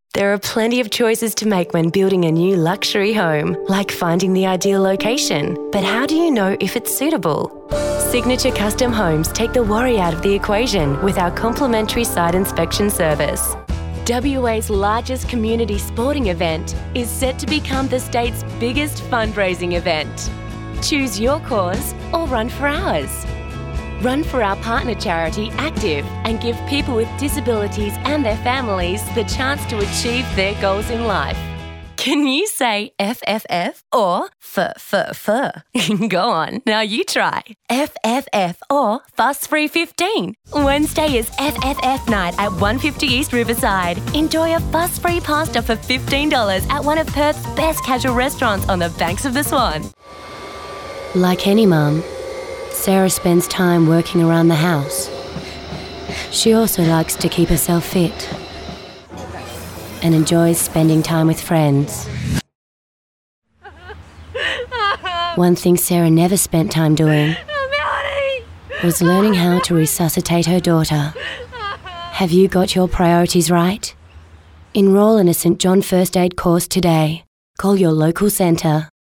There are plenty of choices to make when building a new luxury home, like finding the ideal location. But how do you know if it's suitable? Signature Custom Homes take the worry out of the equation with our complimentary site inspection service. WA's largest community sporting event is set to become the state's biggest fundraising event. Choose your cause or run for ours. Run for our partner charity, Active, and give people with disabilities and their families the chance to achieve their goals in life. Can you say FFF or F? Go on, now you try. FFF or Fuss Free 15. Wednesday is FFF night at 150 East Riverside. Enjoy a fuss-free pasta for $15 at one of Perth's best casual restaurants on the banks of the Swan. Like any mum, Sarah spends time working around the house. She also likes to keep herself fit and enjoys spending time with friends. One thing Sarah never spent time doing was learning how to resuscitate her daughter. Have you got your priorities right? Enrol in a St John First Aid course today. Call your local centre.